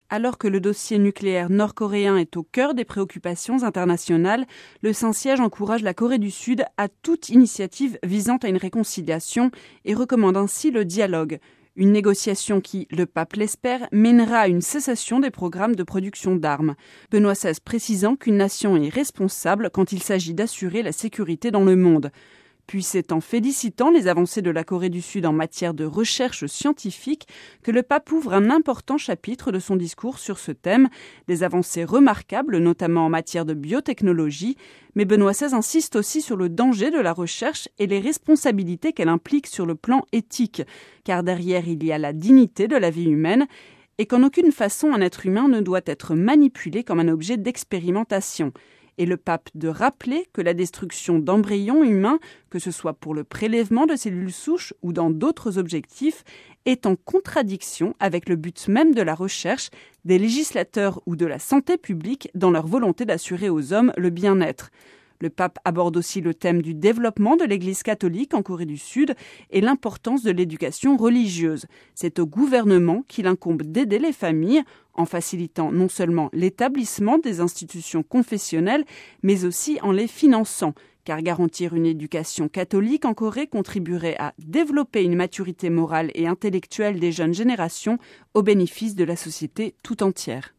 Alors que le dossier nucléaire nord-coréen est au cœur des préoccupations internationales, le Saint-Siège encourage la Corée du Sud à toute initiative visant à une réconciliation et recommande ainsi le dialogue. Une négociation qui, le pape l'espère, mènera à une cessation des programmes de production d'armes. Benoît XVI précisant qu'une nation est responsable quand il s'agit d'assurer la sécurité dans le monde. Puis c'est en félicitant les avancées de la Corée du Sud en matière de recherche scientifique que le pape ouvre un important chapitre de son discours sur ce thème, des avancées remarquables notamment en matière de biotechnologie, mais Benoît XVI insiste aussi sur le danger de la recherche et les responsabilités qu'elle implique sur le plan éthique, car derrière il y a la dignité de la vie humaine et qu'en aucune façon un être humain ne doit être manipulé comme un objet d'expérimentation. Et le pape de rappeler que la destruction d'embryons humains, que ce soit pour le prélèvement de cellules souches ou dans d'autres objectifs, est en contradiction avec le but même de la recherche, des législateurs ou de la santé publique dans leur volonté d'assurer aux hommes le bien-être. Le pape aborde aussi le thème du développement de l'Église catholique en Corée du Sud et l'importance de l'éducation religieuse. C'est au gouvernement qu'il incombe d'aider les familles en facilitant non seulement l'établissement des institutions confessionnelles, mais aussi en les finançant, car garantir une éducation catholique en Corée contribuerait à développer une maturité morale et intellectuelle des jeunes générations au bénéfice de la société tout entière.